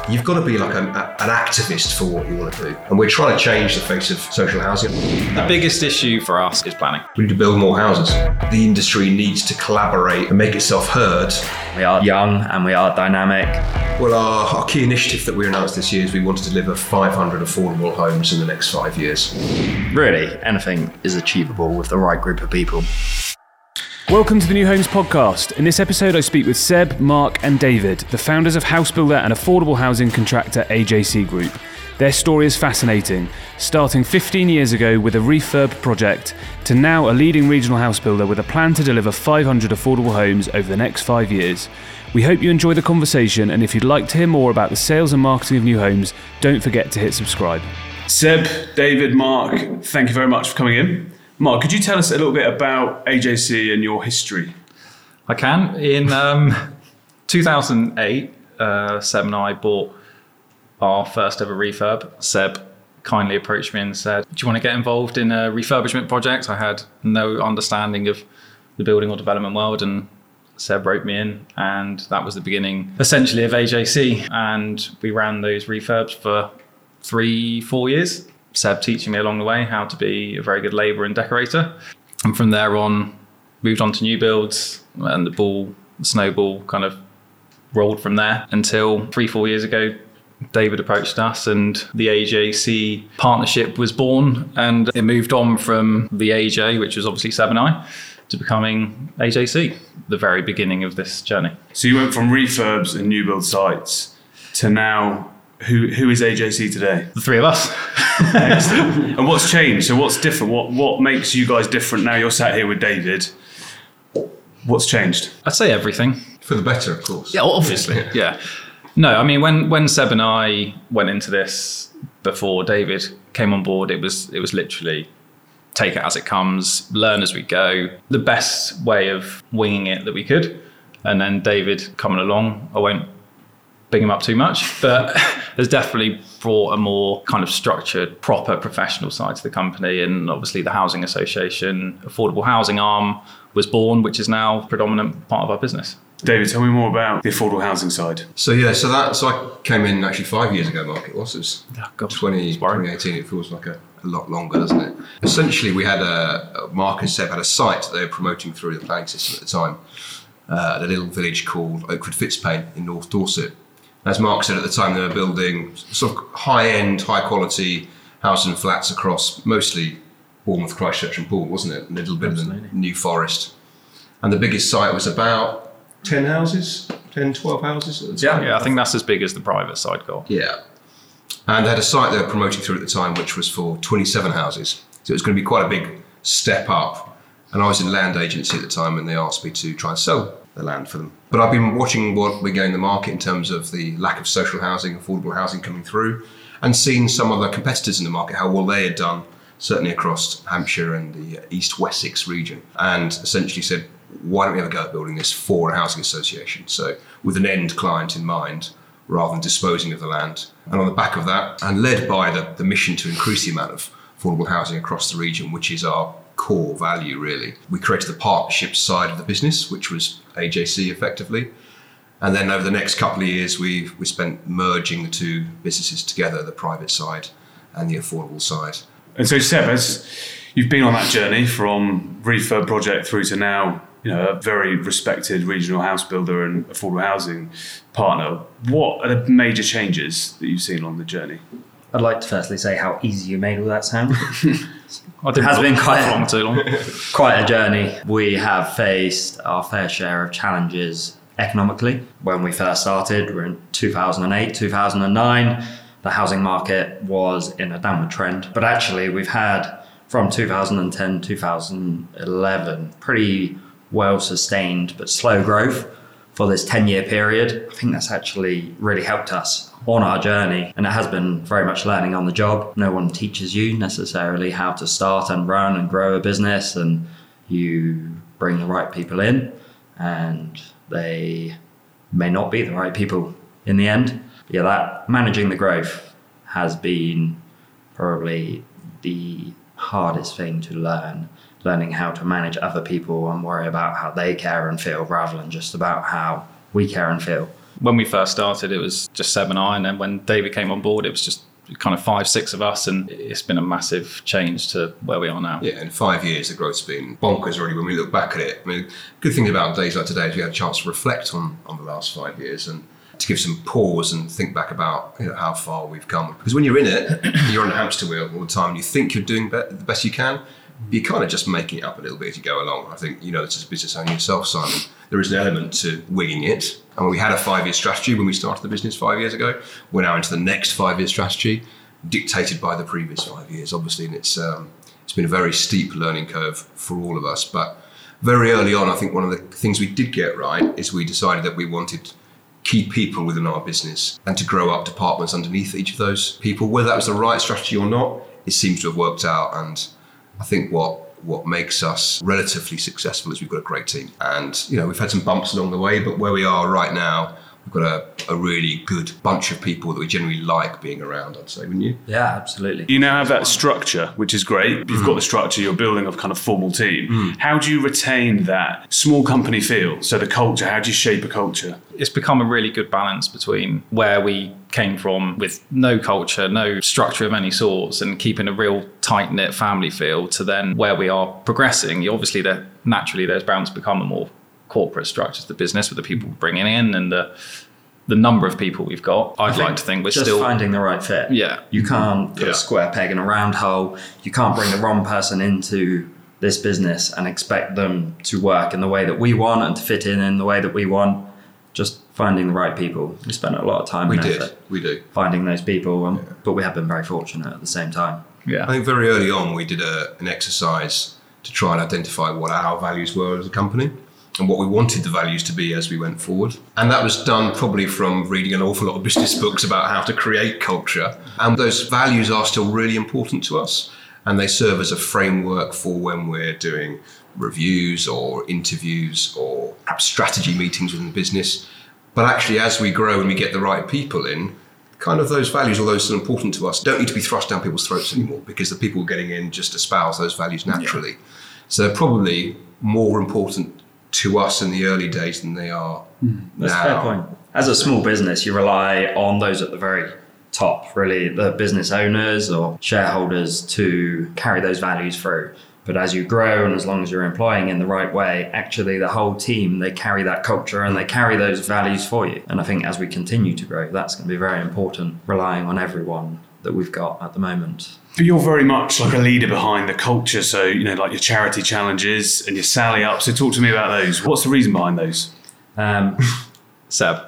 You've got to be like an activist for what you want to do. And we're trying to change the face of social housing. The biggest issue for us is planning. We need to build more houses. The industry needs to collaborate and make itself heard. We are young and we are dynamic. Well, our key initiative that we announced this year is we want to deliver 500 affordable homes in the next 5 years. Really, anything is achievable with the right group of people. Welcome to the New Homes Podcast. In this episode, I speak with Seb, Mark and David, the founders of house builder and affordable housing contractor AJC Group. Their story is fascinating, starting 15 years ago with a refurb project to now a leading regional house builder with a plan to deliver 500 affordable homes over the next 5 years. We hope you enjoy the conversation, and if you'd like to hear more about the sales and marketing of new homes, don't forget to hit subscribe. Seb, David, Mark, thank you very much for coming in. Mark, could you tell us a little bit about AJC and your history? I can. In 2008, Seb and I bought our first ever refurb. Seb kindly approached me and said, do you want to get involved in a refurbishment project? I had no understanding of the building or development world, and Seb wrote me in, and that was the beginning essentially of AJC. And we ran those refurbs for 3-4 years. Seb teaching me along the way how to be a very good labourer and decorator. And from there on, moved on to new builds, and the snowball kind of rolled from there until 3-4 years ago, David approached us and the AJC partnership was born, and it moved on from the AJ, which was obviously Seb and I, to becoming AJC, the very beginning of this journey. So you went from refurbs and new build sites to now, who is AJC today? The three of us. Excellent. And what's changed? So what's different? What makes you guys different now? You're sat here with David. What's changed? I'd say everything. For the better, of course. Yeah, obviously. Yeah. No, I mean, when Seb and I went into this before David came on board, it was literally take it as it comes, learn as we go. The best way of winging it that we could. And then David coming along, I won't big him up too much, but has definitely brought a more kind of structured, proper professional side to the company. And obviously the Housing Association Affordable Housing arm was born, which is now a predominant part of our business. David, tell me more about the affordable housing side. So I came in actually 5 years ago, Mark. It was 2018. It feels like a lot longer, doesn't it? Essentially, we had Mark and Seb had a site that they were promoting through the planning system at the time, at a little village called Oakwood Fitzpaine in North Dorset. As Mark said, at the time they were building sort of high-end, high-quality houses and flats across mostly Bournemouth, Christchurch and Poole, wasn't it? A little bit of the New Forest. And the biggest site was about 10 houses, 10, 12 houses at the time. Yeah, I think that's as big as the private side got. Yeah. And they had a site they were promoting through at the time, which was for 27 houses. So it was going to be quite a big step up. And I was in land agency at the time, and they asked me to try and sell the land for them. But I've been watching what we're going in the market in terms of the lack of social housing, affordable housing coming through, and seen some of the competitors in the market, how well they had done, certainly across Hampshire and the East Wessex region, and essentially said, why don't we have a go at building this for a housing association? So with an end client in mind, rather than disposing of the land. And on the back of that, and led by the mission to increase the amount of affordable housing across the region, which is our core value really, we created the partnership side of the business, which was AJC effectively. And then over the next couple of years, we spent merging the two businesses together, the private side and the affordable side. And so Seb, as you've been on that journey from refurb project through to now, a very respected regional house builder and affordable housing partner, what are the major changes that you've seen on the journey? I'd like to firstly say how easy you made all that sound. It has been quite a journey. We have faced our fair share of challenges economically. When we first started, we were in 2008, 2009. The housing market was in a downward trend. But actually, we've had, from 2010, 2011, pretty well-sustained but slow growth for this 10-year period. I think that's actually really helped us on our journey, and it has been very much learning on the job. No one teaches you necessarily how to start and run and grow a business, and you bring the right people in and they may not be the right people in the end. Yeah, that managing the growth has been probably the hardest thing to learn, learning how to manage other people and worry about how they care and feel rather than just about how we care and feel. When we first started, it was just Seb and I, and then when David came on board, it was just kind of 5-6 of us, and it's been a massive change to where we are now. Yeah, in 5 years, the growth's been bonkers really when we look back at it. I mean, good thing about days like today is we had a chance to reflect on the last 5 years and to give some pause and think back about how far we've come. Because when you're in it, you're on a hamster wheel all the time, and you think you're doing the best you can, but you're kind of just making it up a little bit as you go along. I think, this is a business owner yourself, Simon. There is an element to winging it. And we had a 5-year strategy when we started the business 5 years ago. We're now into the next 5-year strategy, dictated by the previous 5 years, obviously. And it's been a very steep learning curve for all of us. But very early on, I think one of the things we did get right is we decided that we wanted key people within our business and to grow up departments underneath each of those people. Whether that was the right strategy or not, it seems to have worked out. And I think what makes us relatively successful is we've got a great team. And, we've had some bumps along the way, but where we are right now, we've got a really good bunch of people that we generally like being around, I'd say, wouldn't you? Yeah, absolutely. You now have that structure, which is great. You've got the structure, you're building a kind of formal team. How do you retain that small company feel? So the culture, how do you shape a culture? It's become a really good balance between where we came from with no culture, no structure of any sorts, and keeping a real tight-knit family feel, to then where we are progressing. Obviously, there's bound to become a more corporate structure to the business with the people we're bringing in and the number of people we've got. I'd like to think we're just still finding the right fit. Yeah. You can't put a square peg in a round hole. You can't bring the wrong person into this business and expect them to work in the way that we want and to fit in the way that we want. Just finding the right people. We spent a lot of time and effort finding those people, but we have been very fortunate at the same time. Yeah. I think very early on we did an exercise to try and identify what our values were as a company and what we wanted the values to be as we went forward. And that was done probably from reading an awful lot of business books about how to create culture. And those values are still really important to us. And they serve as a framework for when we're doing reviews or interviews or perhaps strategy meetings within the business. But actually, as we grow and we get the right people in, kind of those values, although still important to us, don't need to be thrust down people's throats anymore, because the people getting in just espouse those values naturally. Yeah. So they're probably more important to us in the early days than they are now. That's a fair point. As a small business, you rely on those at the very top, really, the business owners or shareholders, to carry those values through. But as you grow, and as long as you're employing in the right way, actually the whole team, they carry that culture and they carry those values for you. And I think as we continue to grow, that's going to be very important, relying on everyone that we've got at the moment. But you're very much like a leader behind the culture. So, like your charity challenges and your Sally Up. So talk to me about those. What's the reason behind those? Seb.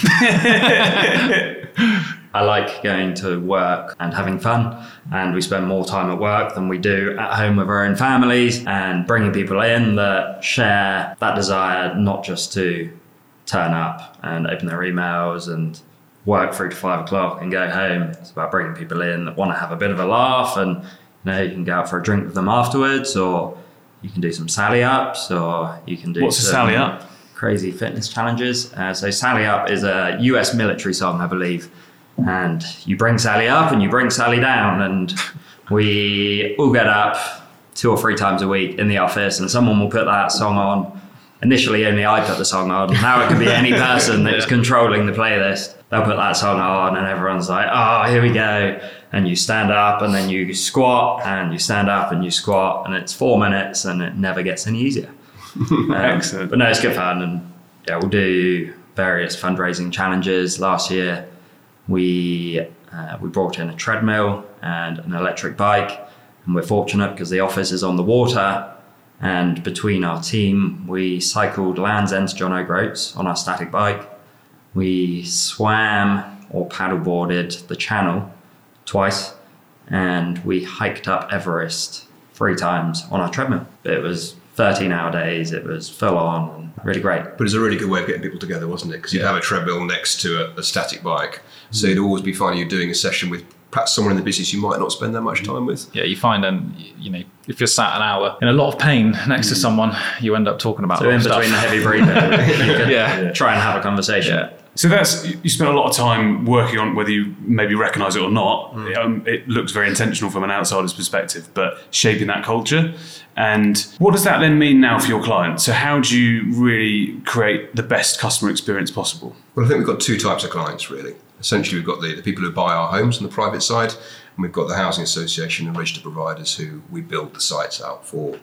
I like going to work and having fun, and we spend more time at work than we do at home with our own families, and bringing people in that share that desire not just to turn up and open their emails and work through to 5 o'clock and go home. It's about bringing people in that want to have a bit of a laugh, and you can go out for a drink with them afterwards, or you can do some Sally Ups, or you can do What's a Sally Up? Crazy fitness challenges. So Sally Up is a US military song, I believe. And you bring Sally up and you bring Sally down, and we all get up 2 or 3 times a week in the office, and someone will put that song on. Initially, only I put the song on. Now it could be any person that is controlling the playlist. They'll put that song on, and everyone's like, oh, here we go. And you stand up, and then you squat, and you stand up, and you squat, and it's 4 minutes, and it never gets any easier. Excellent. But no, it's good fun, and we'll do various fundraising challenges. Last year, we brought in a treadmill and an electric bike, and we're fortunate because the office is on the water, and between our team we cycled Land's End to John O'Groats on our static bike. We swam or paddleboarded the Channel twice, and we hiked up Everest 3 times on our treadmill. It was 13-hour days. It was full on and really great. But it's a really good way of getting people together, wasn't it? Because you'd have a treadmill next to a static bike. So you'd always be finding you're doing a session with perhaps someone in the business you might not spend that much time with. Yeah, you find, if you're sat an hour in a lot of pain next to someone, you end up talking about so in between stuff. the heavy breathing, you can try and have a conversation. Yeah. So you spent a lot of time working on, whether you maybe recognise it or not, it looks very intentional from an outsider's perspective, but shaping that culture. And what does that then mean now for your clients? So how do you really create the best customer experience possible? Well, I think we've got two types of clients, really. Essentially, we've got the people who buy our homes on the private side, and we've got the housing association and registered providers who we build the sites out for.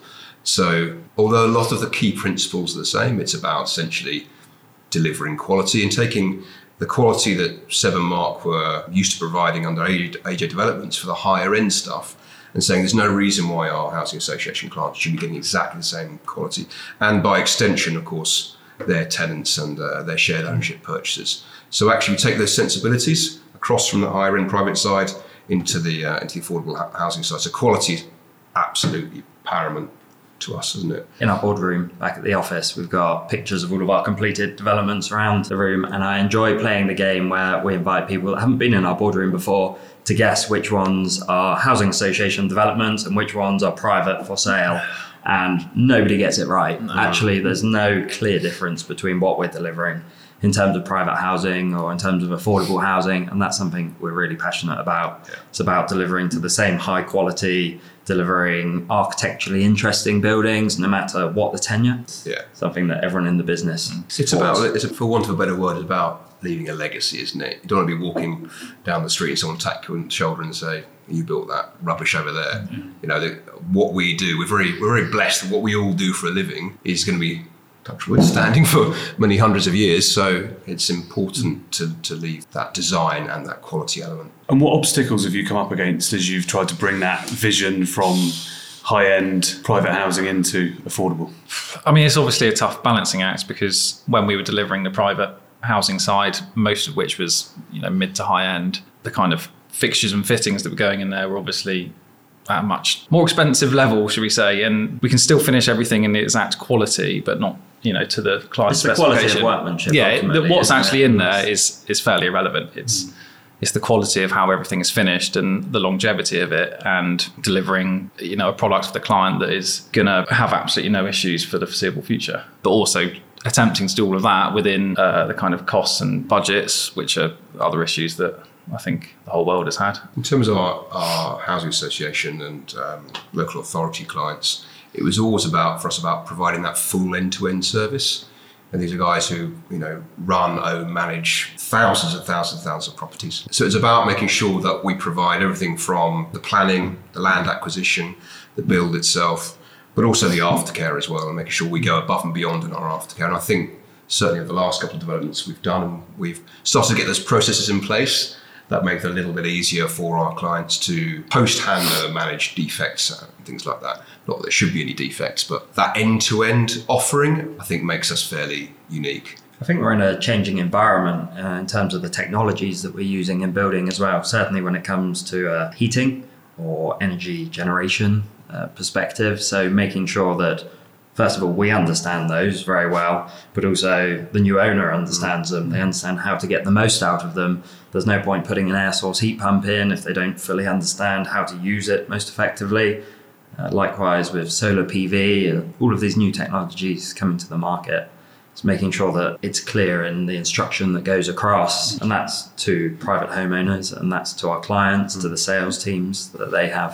So although a lot of the key principles are the same, it's about essentially delivering quality and taking the quality that Seb and Mark were used to providing under AJ Developments for the higher end stuff, and saying there's no reason why our housing association clients should be getting exactly the same quality. And by extension, of course, their tenants and their shared ownership purchasers. So actually we take those sensibilities across from the higher end private side into the affordable housing side. So quality is absolutely paramount to us, isn't it? In our boardroom back at the office, we've got pictures of all of our completed developments around the room, and I enjoy playing the game where we invite people that haven't been in our boardroom before to guess which ones are housing association developments and which ones are private for sale. And nobody gets it right. No. Actually, there's no clear difference between what we're delivering in terms of private housing or in terms of affordable housing, and that's something we're really passionate about. Yeah. It's about delivering to the same high quality, delivering architecturally interesting buildings, no matter what the tenure. Yeah, something that everyone in the business it's for want of a better word, it's about leaving a legacy, isn't it? You don't want to be walking down the street and someone tap you on the shoulder and say, "You built that rubbish over there." Mm-hmm. You know, what we do, we're very blessed that what we all do for a living is going to be, touch wood, standing for many hundreds of years. So it's important to leave that design and that quality element. And what obstacles have you come up against as you've tried to bring that vision from high-end private housing into affordable? I mean, it's obviously a tough balancing act, because when we were delivering the private housing side, most of which was, you know, mid to high end, the kind of fixtures and fittings that were going in there were obviously at a much more expensive level, should we say, and we can still finish everything in the exact quality, but not, you know, to the client specification. It's the quality of workmanship. Yeah, what's actually in there is fairly irrelevant. It's the quality of how everything is finished and the longevity of it, and delivering, you know, a product for the client that is going to have absolutely no issues for the foreseeable future, but also attempting to do all of that within the kind of costs and budgets, which are other issues that I think the whole world has had. In terms of our housing association and local authority clients, it was always about providing that full end-to-end service. And these are guys who, you know, run, own, manage thousands of properties. So it's about making sure that we provide everything from the planning, the land acquisition, the build itself, but also the aftercare as well, and making sure we go above and beyond in our aftercare. And I think certainly over the last couple of developments we've done, and we've started to get those processes in place that make it a little bit easier for our clients to post-handover manage defects and things like that. Not that there should be any defects, but that end-to-end offering, I think, makes us fairly unique. I think we're in a changing environment in terms of the technologies that we're using in building as well. Certainly when it comes to heating or energy generation perspective. So making sure that, first of all, we understand those very well, but also the new owner understands them. They understand how to get the most out of them. There's no point putting an air source heat pump in if they don't fully understand how to use it most effectively. Likewise with solar PV, all of these new technologies coming to the market. It's making sure that it's clear in the instruction that goes across, and that's to private homeowners, and that's to our clients, to the sales teams that they have.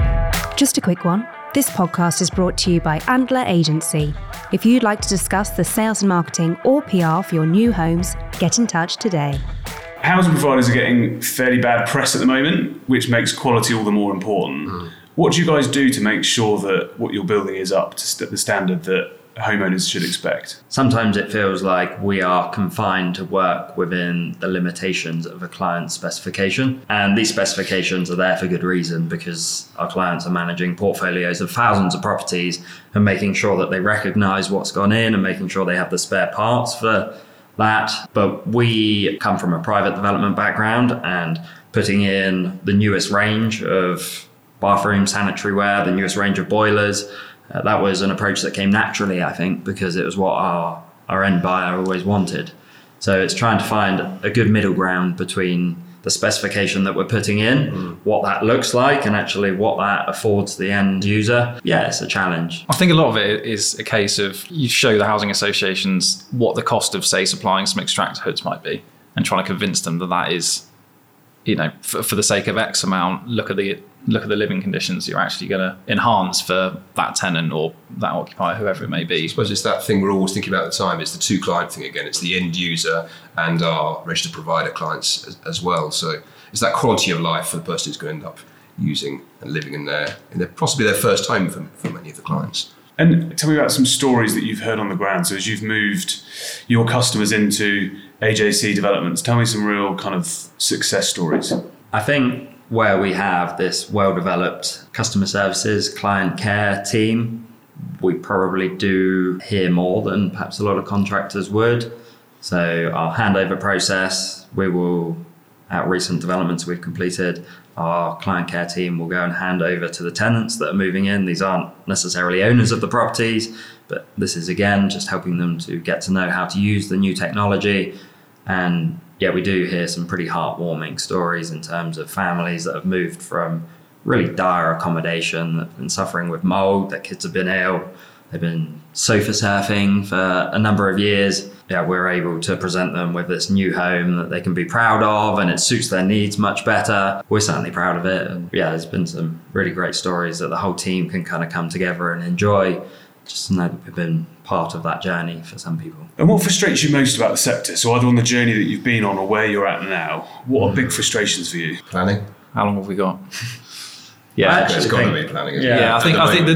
Just a quick one. This podcast is brought to you by Andler Agency. If you'd like to discuss the sales and marketing or PR for your new homes, get in touch today. Housing providers are getting fairly bad press at the moment, which makes quality all the more important. What do you guys do to make sure that what you're building is up to the standard that homeowners should expect? Sometimes it feels like we are confined to work within the limitations of a client's specification. And these specifications are there for good reason, because our clients are managing portfolios of thousands of properties and making sure that they recognise what's gone in and making sure they have the spare parts for that. But we come from a private development background, and putting in the newest range of bathroom sanitary ware, the newest range of boilers, that was an approach that came naturally, I think, because it was what our end buyer always wanted. So it's trying to find a good middle ground between the specification that we're putting in, what that looks like, and actually what that affords the end user. Yeah, it's a challenge. I think a lot of it is a case of you show the housing associations what the cost of, say, supplying some extractor hoods might be, and trying to convince them that is, for the sake of X amount, look at the living conditions you're actually going to enhance for that tenant or that occupier, whoever it may be. I suppose it's that thing we're always thinking about at the time. It's the two client thing again. It's the end user and our registered provider clients as well. So it's that quality of life for the person who's going to end up using and living in their possibly their first home for many of the clients. And tell me about some stories that you've heard on the ground. So as you've moved your customers into AJC developments, tell me some real kind of success stories. I think where we have this well-developed customer services, client care team, we probably do hear more than perhaps a lot of contractors would. So our handover process, at recent developments we've completed, our client care team will go and hand over to the tenants that are moving in. These aren't necessarily owners of the properties, but this is again just helping them to get to know how to use the new technology. And yeah, we do hear some pretty heartwarming stories in terms of families that have moved from really dire accommodation, that have been suffering with mold, their kids have been ill, they've been sofa surfing for a number of years. Yeah, we're able to present them with this new home that they can be proud of, and it suits their needs much better. We're certainly proud of it. And yeah, there's been some really great stories that the whole team can kind of come together and enjoy, just to know that we've been part of that journey for some people. And what frustrates you most about the sector? So either on the journey that you've been on or where you're at now, what are big frustrations for you? Planning. How long have we got? Yeah, It's got to be planning. Isn't it? Yeah, I think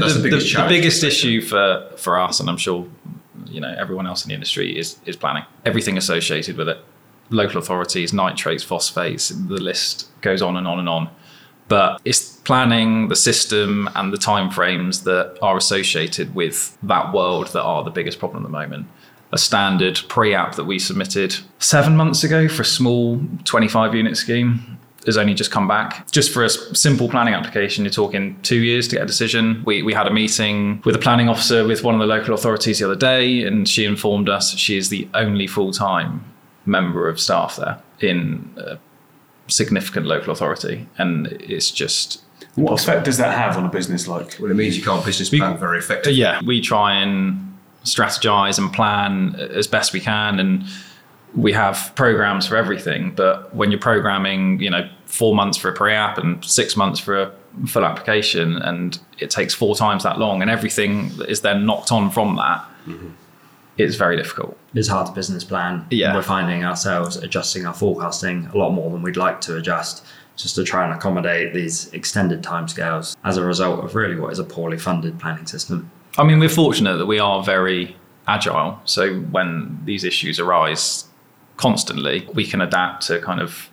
the biggest issue for us, and I'm sure everyone else in the industry, is planning. Everything associated with it. Local authorities, nitrates, phosphates, the list goes on and on and on. But it's planning, the system, and the timeframes that are associated with that world that are the biggest problem at the moment. A standard pre-app that we submitted 7 months ago for a small 25-unit scheme has only just come back. Just for a simple planning application, you're talking 2 years to get a decision. We had a meeting with a planning officer with one of the local authorities the other day, and she informed us she is the only full-time member of staff there in a significant local authority. And it's just... What effect does that have on a business like? Well, it means you can't business plan very effectively. Yeah, we try and strategize and plan as best we can, and we have programs for everything. But when you're programming 4 months for a pre-app and 6 months for a full application, and it takes 4 times that long, and everything is then knocked on from that, it's very difficult. It's hard to business plan. Yeah. We're finding ourselves adjusting our forecasting a lot more than we'd like to adjust, just to try and accommodate these extended timescales as a result of really what is a poorly funded planning system. I mean, we're fortunate that we are very agile. So when these issues arise constantly, we can adapt to kind of,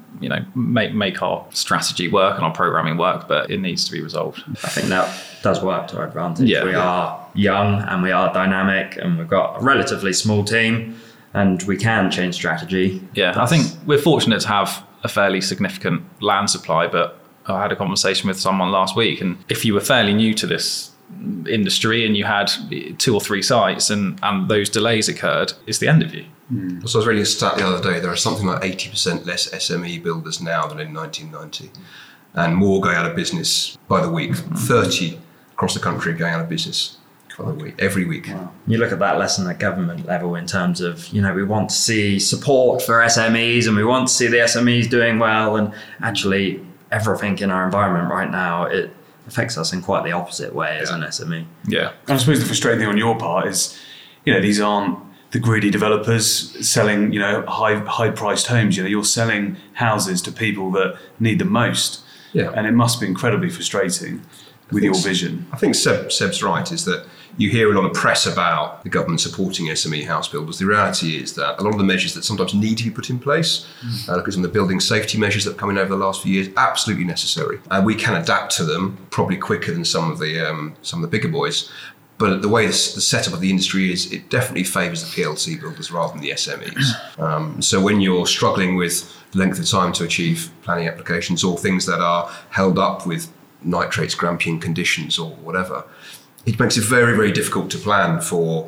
make our strategy work and our programming work, but it needs to be resolved. I think that does work to our advantage. Yeah. We are young and we are dynamic, and we've got a relatively small team, and we can change strategy. Yeah, I think we're fortunate to have a fairly significant land supply, but I had a conversation with someone last week, and if you were fairly new to this industry and you had 2 or 3 sites and those delays occurred, it's the end of you. So I was reading a stat the other day, there are something like 80% less SME builders now than in 1990, and more going out of business by the week. 30 across the country going out of business by the week, every week. Wow. You look at that lesson at government level in terms of, we want to see support for SMEs, and we want to see the SMEs doing well, and actually everything in our environment right now, it affects us in quite the opposite way as an SME. Yeah. And I suppose the frustrating thing on your part is, these aren't the greedy developers selling, high-priced homes. You're selling houses to people that need them most. Yeah. And it must be incredibly frustrating with your vision. I think Seb's right, is that you hear a lot of press about the government supporting SME house builders. The reality is that a lot of the measures that sometimes need to be put in place, look at some of the building safety measures that have come in over the last few years, absolutely necessary. And we can adapt to them probably quicker than some of the bigger boys. But the way the setup of the industry is, it definitely favours the PLC builders rather than the SMEs. So when you're struggling with length of time to achieve planning applications, or things that are held up with nitrates, Grampian conditions or whatever, it makes it very, very difficult to plan for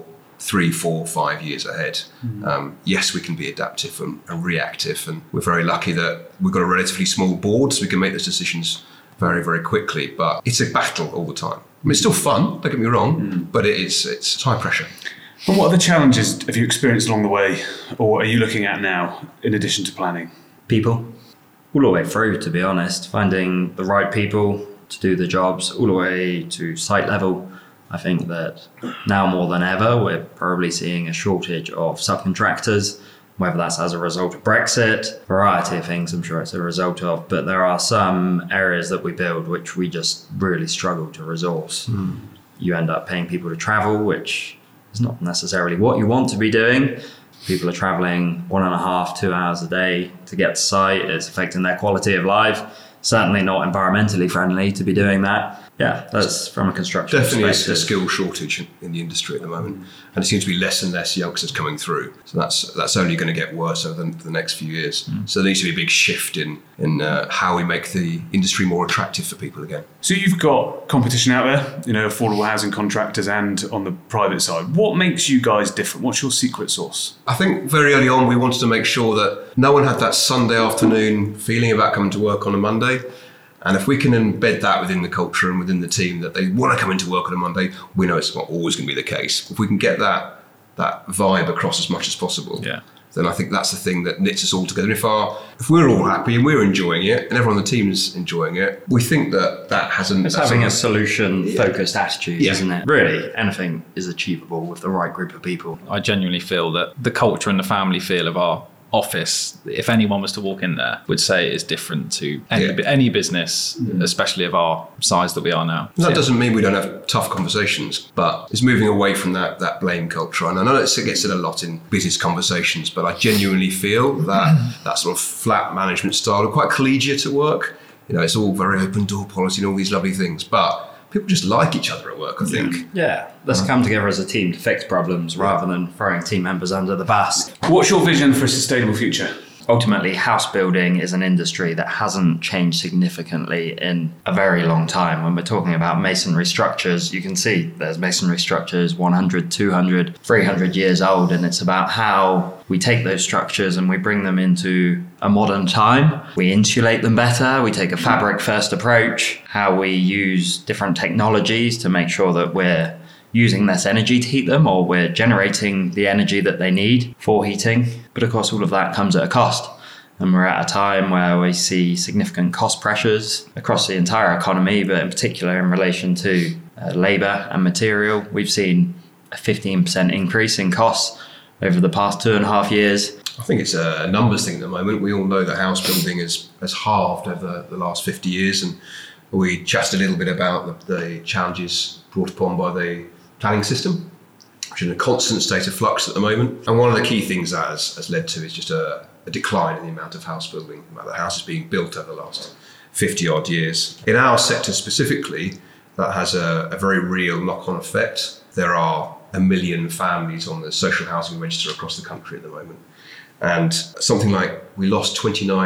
3, 4, 5 years ahead. Yes, we can be adaptive and reactive, and we're very lucky that we've got a relatively small board, so we can make those decisions very, very quickly. But it's a battle all the time. I mean, it's still fun, don't get me wrong, but it's high pressure. And what other challenges have you experienced along the way, or are you looking at now, in addition to planning? People, all the way through, to be honest, finding the right people to do the jobs, all the way to site level. I think that now more than ever, we're probably seeing a shortage of subcontractors, whether that's as a result of Brexit, variety of things I'm sure it's a result of, but there are some areas that we build which we just really struggle to resource. You end up paying people to travel, which is not necessarily what you want to be doing. People are traveling 1.5, 2 hours a day to get to site. It's affecting their quality of life. Certainly not environmentally friendly to be doing that. Yeah, that's from a construction Definitely perspective. a skill shortage in the industry at the moment, and it seems to be less and less youngsters coming through. So that's only going to get worse over the next few years. So there needs to be a big shift in how we make the industry more attractive for people again. So you've got competition out there, affordable housing contractors and on the private side. What makes you guys different? What's your secret sauce? I think very early on we wanted to make sure that no one had that Sunday afternoon feeling about coming to work on a Monday. And if we can embed that within the culture and within the team, that they want to come into work on a Monday, we know it's not always going to be the case. If we can get that vibe across as much as possible, then I think that's the thing that knits us all together. If we're all happy and we're enjoying it, and everyone on the team is enjoying it, we think that hasn't... It's having a solution-focused attitude, isn't it? Really, anything is achievable with the right group of people. I genuinely feel that the culture and the family feel of our office, if anyone was to walk in there, would say it is different to any business, especially of our size that we are now. That doesn't mean we don't have tough conversations, but it's moving away from that blame culture. And I know it gets said a lot in business conversations, but I genuinely feel that sort of flat management style, quite collegiate at work. It's all very open door policy and all these lovely things, but people just like each other at work, I think. Yeah, let's come together as a team to fix problems rather than throwing team members under the bus. What's your vision for a sustainable future? Ultimately, house building is an industry that hasn't changed significantly in a very long time. When we're talking about masonry structures, you can see there's masonry structures 100, 200, 300 years old, and it's about how we take those structures and we bring them into a modern time. We insulate them better, we take a fabric-first approach, how we use different technologies to make sure that we're using less energy to heat them, or we're generating the energy that they need for heating. But of course, all of that comes at a cost. And we're at a time where we see significant cost pressures across the entire economy, but in particular in relation to labour and material. We've seen a 15% increase in costs over the past 2.5 years. I think it's a numbers thing at the moment. We all know that house building has halved over the last 50 years. And we chatted a little bit about the challenges brought upon by the planning system, which is in a constant state of flux at the moment. And one of the key things that has led to is just a decline in the amount of house building, the amount of houses being built over the last 50 odd years. In our sector specifically, that has a very real knock-on effect. There are 1 million families on the social housing register across the country at the moment. And something like we lost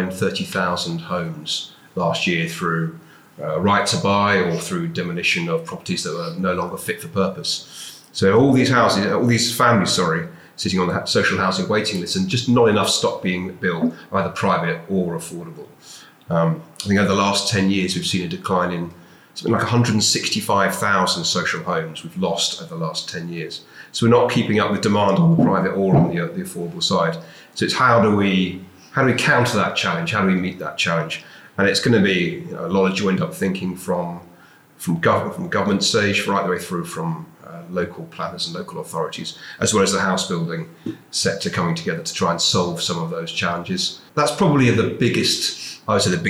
30,000 homes last year through right to buy or through demolition of properties that were no longer fit for purpose. So all these families, sitting on the social housing waiting list, and just not enough stock being built, either private or affordable. I think over the last 10 years, we've seen a decline in something like 165,000 social homes we've lost over the last 10 years. So we're not keeping up with demand on the private or on the affordable side. So it's how do we counter that challenge? How do we meet that challenge? And it's going to be a lot of joined up thinking from government stage right the way through from local planners and local authorities, as well as the house building sector coming together to try and solve some of those challenges. That's probably the biggest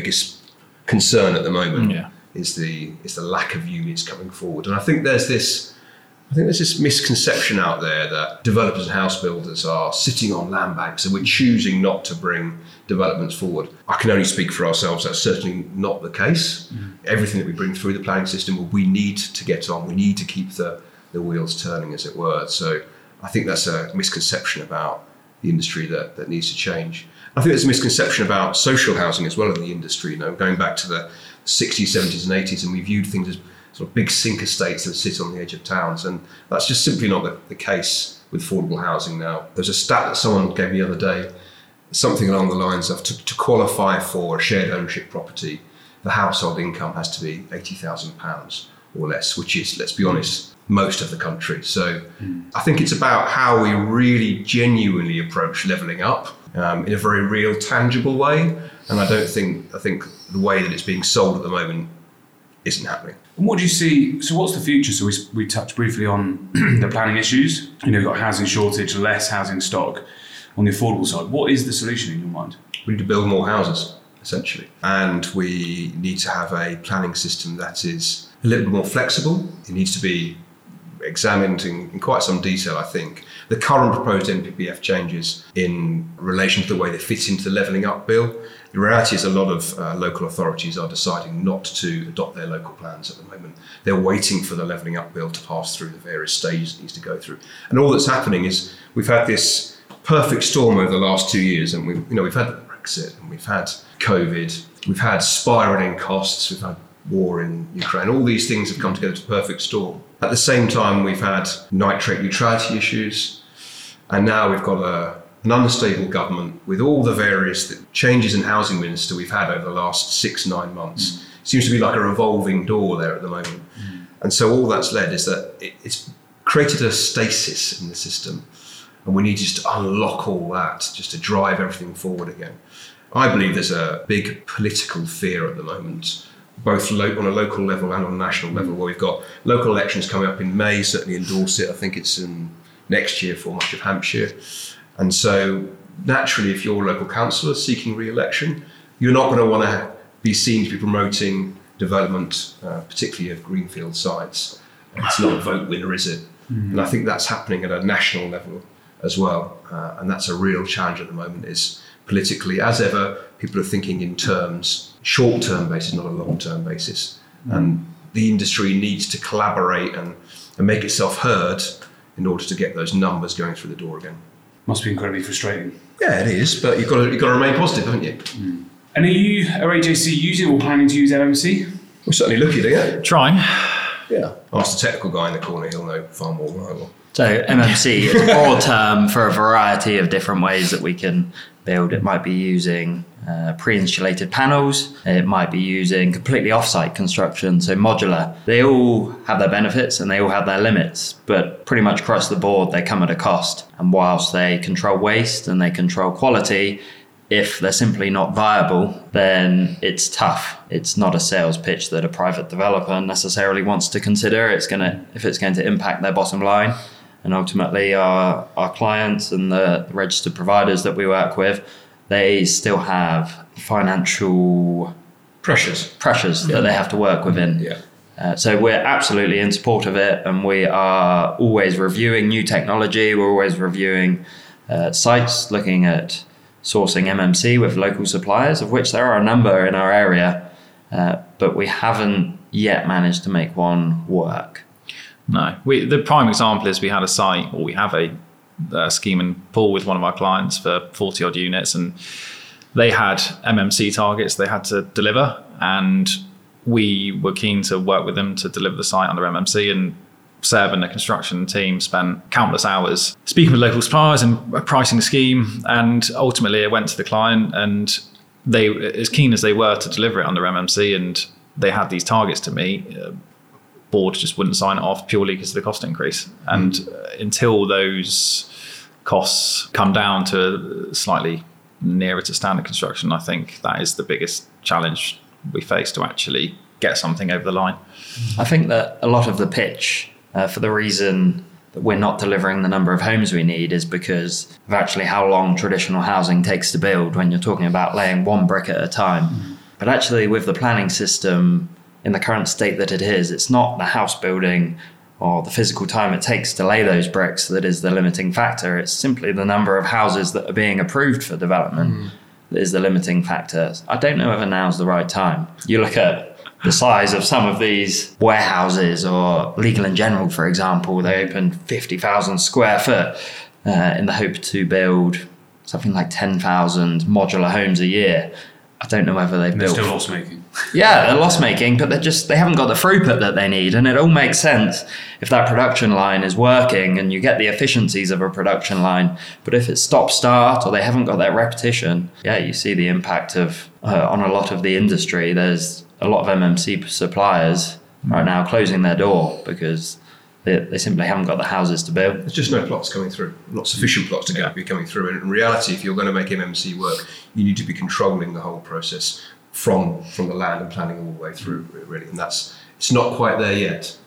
concern at the moment. Is the lack of units coming forward. And I think there's this misconception out there that developers and house builders are sitting on land banks and we're choosing not to bring developments forward. I can only speak for ourselves. That's certainly not the case. Everything that we bring through the planning system, we need to get on. We need to keep the wheels turning, as it were. So I think that's a misconception about the industry that needs to change. I think there's a misconception about social housing as well in the industry. Going back to the 60s, 70s and 80s, and we viewed things as sort of big sink estates that sit on the edge of towns, and that's just simply not the case with affordable housing now. There's a stat that someone gave me the other day, something along the lines of to qualify for a shared ownership property, the household income has to be £80,000 or less, which is, let's be honest, most of the country. So I think it's about how we really genuinely approach levelling up in a very real, tangible way. And I think the way that it's being sold at the moment isn't happening. And what do you see? So what's the future? So we touched briefly on the planning issues. You've got housing shortage, less housing stock. On the affordable side, what is the solution in your mind? We need to build more houses, essentially. And we need to have a planning system that is a little bit more flexible. It needs to be examined in quite some detail, I think. The current proposed NPPF changes in relation to the way they fit into the Levelling Up Bill. The reality is a lot of local authorities are deciding not to adopt their local plans at the moment. They're waiting for the Levelling Up Bill to pass through the various stages it needs to go through. And all that's happening is we've had this perfect storm over the last 2 years, and we've had Brexit, and we've had COVID, we've had spiralling costs, we've had war in Ukraine. All these things have come together to a perfect storm. At the same time, we've had nitrate neutrality issues, and now we've got an unstable government with all the various changes in housing minister we've had over the last 6-9 months. It seems to be like a revolving door there at the moment. And so all that's led is that it's created a stasis in the system. And we need just to unlock all that, just to drive everything forward again. I believe there's a big political fear at the moment, both on a local level and on a national level, where we've got local elections coming up in May, certainly in Dorset. I think it's in next year for much of Hampshire. And so naturally, if you're a local councillor seeking re-election, you're not going to want to be seen to be promoting development, particularly of greenfield sites. It's not a vote winner, is it? And I think that's happening at a national level as well. And that's a real challenge at the moment, is politically, as ever, people are thinking in terms, short-term basis, not a long-term basis. And the industry needs to collaborate and make itself heard in order to get those numbers going through the door again. Must be incredibly frustrating. Yeah, it is, but you've got to remain positive, haven't you? And are AJC using or planning to use MMC? We're certainly looking at it. Trying. Yeah. Ask the technical guy in the corner, he'll know far more than I will. So MMC is a broad term for a variety of different ways that we can build. It might be using pre-insulated panels. It might be using completely off-site construction, so modular. They all have their benefits and they all have their limits, but pretty much across the board, they come at a cost. And whilst they control waste and they control quality, if they're simply not viable, then it's tough. It's not a sales pitch that a private developer necessarily wants to consider. If it's going to impact their bottom line. And ultimately, our clients and the registered providers that we work with, they still have financial pressures that they have to work within. Yeah. So we're absolutely in support of it, and we are always reviewing new technology. We're always reviewing sites, looking at sourcing MMC with local suppliers, of which there are a number in our area, but we haven't yet managed to make one work. No. The prime example is we have a scheme in Poole with one of our clients for 40 odd units, and they had MMC targets they had to deliver, and we were keen to work with them to deliver the site under MMC. And Seb and the construction team spent countless hours speaking with local suppliers and pricing the scheme, and ultimately it went to the client, and they, as keen as they were to deliver it under MMC, and they had these targets to meet, board just wouldn't sign it off purely because of the cost increase. And until those costs come down to slightly nearer to standard construction, I think that is the biggest challenge we face to actually get something over the line. I think that a lot of the pitch for the reason that we're not delivering the number of homes we need is because of actually how long traditional housing takes to build when you're talking about laying one brick at a time. But actually with the planning system in the current state that it is, it's not the house building or the physical time it takes to lay those bricks that is the limiting factor. It's simply the number of houses that are being approved for development that is the limiting factor. I don't know whether now's the right time. You look at the size of some of these warehouses, or Legal and General, for example, they open 50,000 square foot in the hope to build something like 10,000 modular homes a year. I don't know whether they've And they're built. still loss making. Yeah, they're loss making, but they haven't got the throughput that they need. And it all makes sense if that production line is working and you get the efficiencies of a production line. But if it's stop start or they haven't got that repetition, yeah, you see the impact of on a lot of the industry. There's a lot of MMC suppliers right now closing their door because they simply haven't got the houses to build. There's just no plots coming through, not sufficient plots to be coming through. And in reality, if you're going to make MMC work, you need to be controlling the whole process from the land and planning all the way through, really. And it's not quite there yet.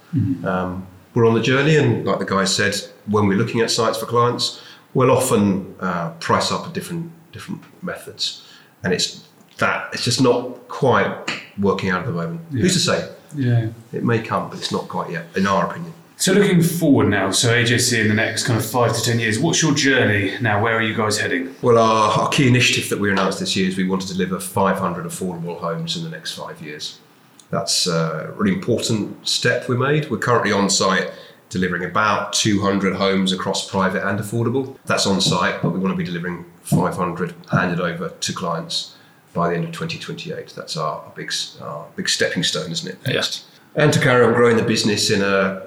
We're on the journey, and like the guy said, when we're looking at sites for clients, we'll often price up at different methods, and it's just not quite working out at the moment. Yeah. Who's to say? Yeah. It may come, but it's not quite yet, in our opinion. So looking forward now, so AJC in the next kind of 5 to 10 years, what's your journey now? Where are you guys heading? Well, our key initiative that we announced this year is we want to deliver 500 affordable homes in the next 5 years. That's a really important step we made. We're currently on site delivering about 200 homes across private and affordable. That's on site, but we want to be delivering 500 handed over to clients by the end of 2028. That's our big stepping stone, isn't it? Yes. And to carry on growing the business in a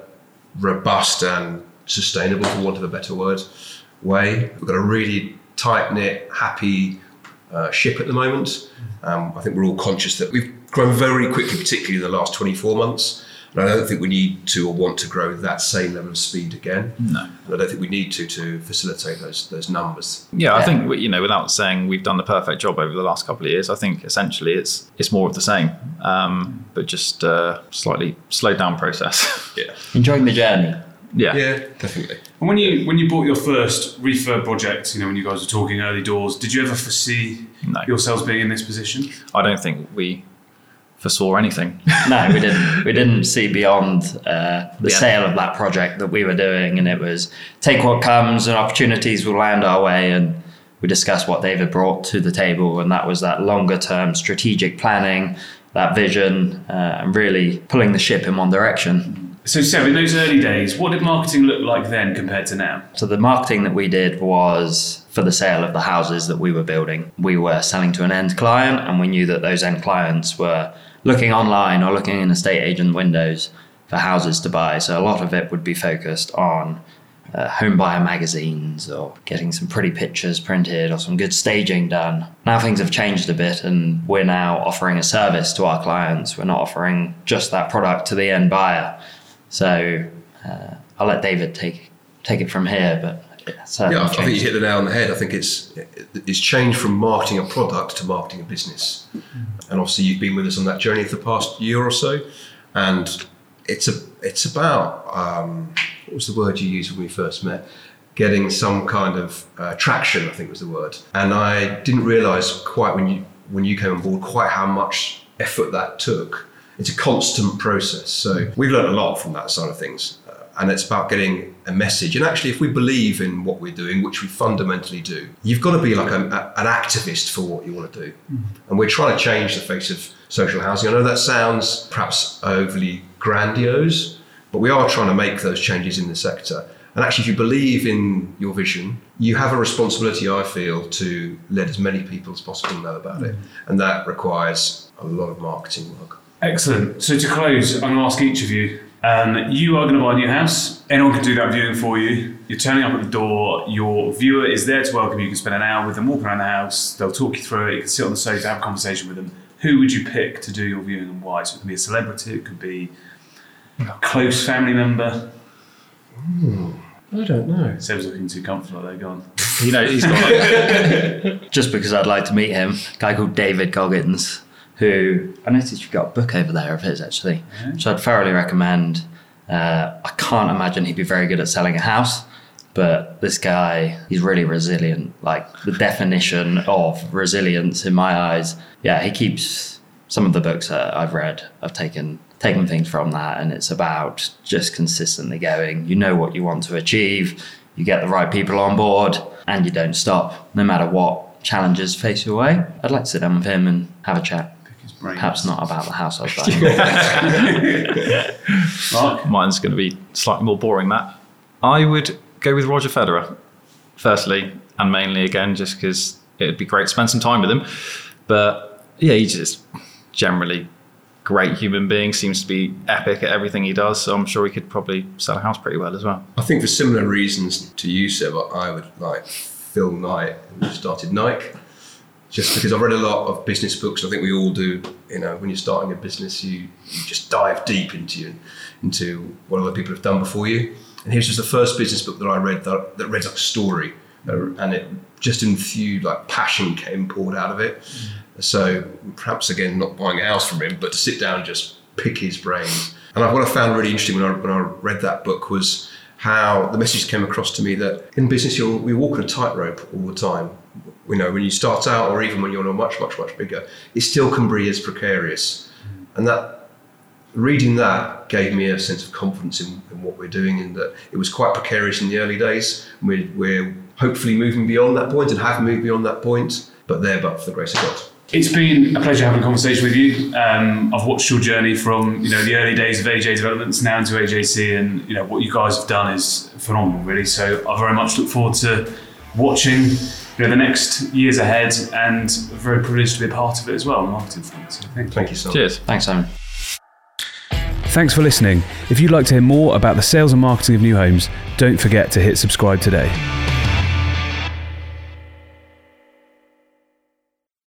robust and sustainable, for want of a better word, way. We've got a really tight-knit, happy ship at the moment. I think we're all conscious that we've grown very quickly, particularly in the last 24 months. And I don't think we need to or want to grow that same level of speed again. No. And I don't think we need to facilitate those numbers. Yeah, I think, without saying we've done the perfect job over the last couple of years, I think essentially it's more of the same, but just slightly slowed down process. Yeah. Enjoying the journey. Yeah. Yeah, definitely. And when you bought your first refurb project, when you guys were talking early doors, did you ever foresee yourselves being in this position? I don't think we foresaw anything. No, we didn't. We didn't see beyond the sale of that project that we were doing, and it was take what comes, and opportunities will land our way. And we discussed what David brought to the table, and that was that longer term strategic planning, that vision, and really pulling the ship in one direction. So, Seb, in those early days, what did marketing look like then compared to now? So the marketing that we did was for the sale of the houses that we were building. We were selling to an end client, and we knew that those end clients were looking online or looking in estate agent windows for houses to buy. So a lot of it would be focused on home buyer magazines or getting some pretty pictures printed or some good staging done. Now things have changed a bit, and we're now offering a service to our clients. We're not offering just that product to the end buyer. So I'll let David take it from here, but I think you hit the nail on the head. I think it's changed from marketing a product to marketing a business. And obviously you've been with us on that journey for the past year or so. And it's about, what was the word you used when we first met? Getting some kind of traction, I think was the word. And I didn't realise quite when you came on board quite how much effort that took. It's a constant process. So we've learned a lot from that side of things. And it's about getting a message. And actually, if we believe in what we're doing, which we fundamentally do, you've got to be like an activist for what you want to do. Mm-hmm. And we're trying to change the face of social housing. I know that sounds perhaps overly grandiose, but we are trying to make those changes in the sector. And actually, if you believe in your vision, you have a responsibility, I feel, to let as many people as possible know about it. And that requires a lot of marketing work. Excellent. So to close, I'm going to ask each of you, you are going to buy a new house. Anyone can do that viewing for you. You're turning up at the door. Your viewer is there to welcome you. You can spend an hour with them, walk around the house. They'll talk you through it. You can sit on the sofa, have a conversation with them. Who would you pick to do your viewing and why? So it could be a celebrity. It could be a close family member. I don't know. Seb's looking too comfortable. They're gone. He's got Just because I'd like to meet him, a guy called David Goggins, who I noticed you've got a book over there of his actually, which I'd thoroughly recommend. I can't imagine he'd be very good at selling a house, but this guy, he's really resilient, like the definition of resilience in my eyes. Yeah, he keeps some of the books that I've read, I've taken things from that, and it's about just consistently going. You know what you want to achieve, you get the right people on board, and you don't stop, no matter what challenges face your way. I'd like to sit down with him and have a chat. Perhaps not about the house I was buying. Mine's going to be slightly more boring, Matt. I would go with Roger Federer, firstly, and mainly, again, just because it would be great to spend some time with him. But Yeah, he's just generally great human being, seems to be epic at everything he does, so I'm sure he could probably sell a house pretty well as well. I think for similar reasons to you, Seb, I would like Phil Knight, who started Nike, just because I've read a lot of business books. I think we all do. You know, when you're starting a business, you just dive deep into what other people have done before you. And here's just the first business book that I read that read like a story, and it just enthused, like passion came poured out of it. So perhaps again, not buying a house from him, but to sit down and just pick his brains. And what I found really interesting when I read that book was how the message came across to me that in business we walk on a tightrope all the time. You know, when you start out, or even when you're on a much bigger, it still can be as precarious. And that reading that gave me a sense of confidence in what we're doing, and that it was quite precarious in the early days. We're hopefully moving beyond that point and have moved beyond that point, but for the grace of God. It's been a pleasure having a conversation with you. I've watched your journey from the early days of AJ Developments now into AJC, and what you guys have done is phenomenal, really. So I very much look forward to watching the next years ahead, and very privileged to be a part of it as well on the marketing front. So thank you so much. Cheers. Thanks, Simon. Thanks for listening. If you'd like to hear more about the sales and marketing of new homes, don't forget to hit subscribe today.